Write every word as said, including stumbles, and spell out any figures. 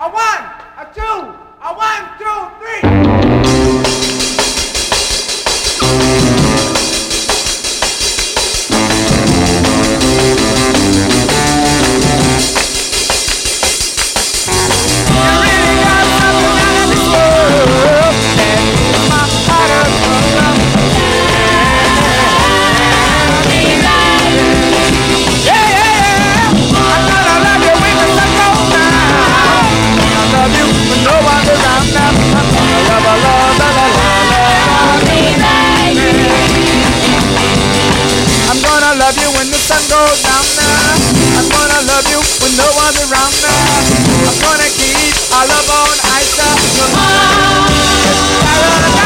A one, a two, a one, two, three. Love you when the sun goes down now. I'm gonna love you when no one's around now. I'm gonna keep our love on ice.